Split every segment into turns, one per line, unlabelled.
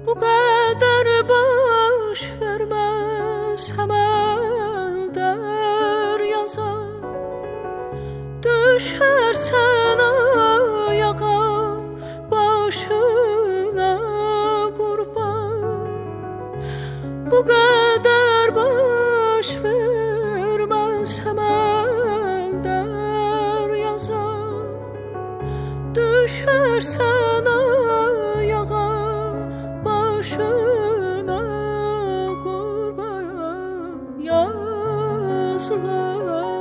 Bu kadar baş vermez hemen deryaza. Düşersen ayağa başına kurban. Bu kadar baş vermez hemen deryaza. Düşersen ayağa başına kurban. Yazığa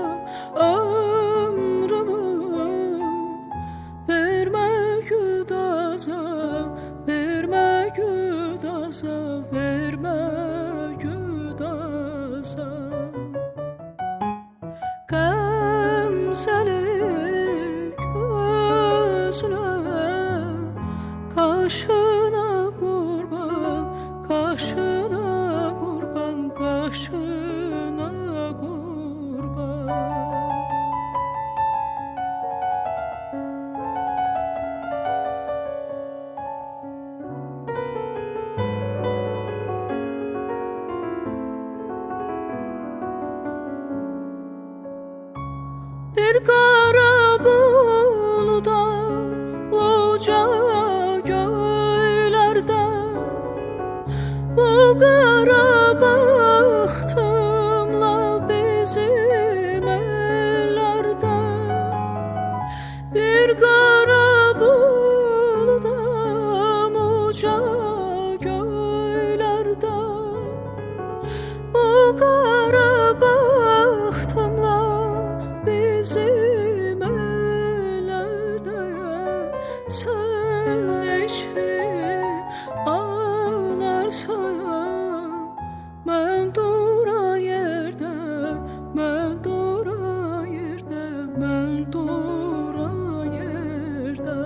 ömrümü verme güdaza, verme güdaza, verme güdaza. Gamzeli gözüne, kaşına kurban, kaşına kurban, kaşına kurban. Bir kara buludan uca göylerde, bu kara bahtımla bizim ellerde. Bir kara buludan uca göylerde, bu kara bahtımla bizim ellerde. Sen eşi ağlarsan, ben dura yerde, ben dura yerde, ben dura yerde.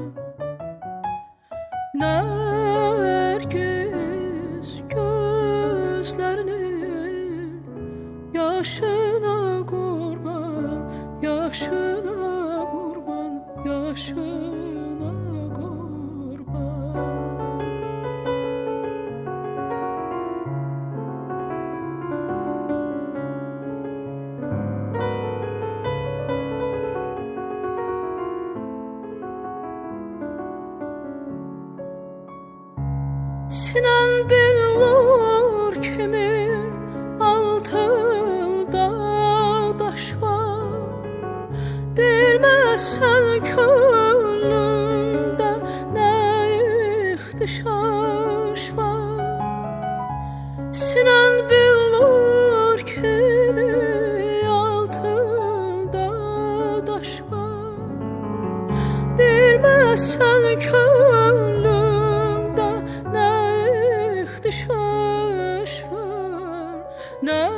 Nergis gözlerinin yaşına kurban, yaşına kurban, yaşına kurban. Sinen billur kimi altında taş var. Bilmezsen könlümde ne ihtişaş var. Sinen billur kimi altında taş var. Bilmezsen könlümde ne ihtişaş var. Ne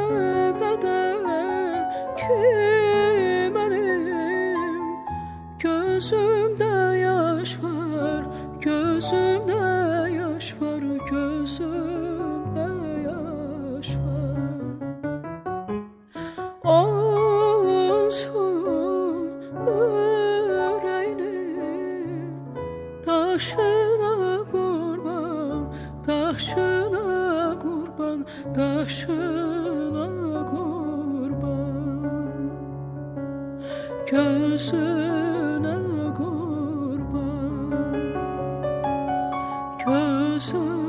kadar ki benim gözümde yaş var, gözümde yaş var, gözümde yaş var. Olsun yüreğinin taşına kurban, taşına kurban, taşına kurban. Gözüne kurban, gözüne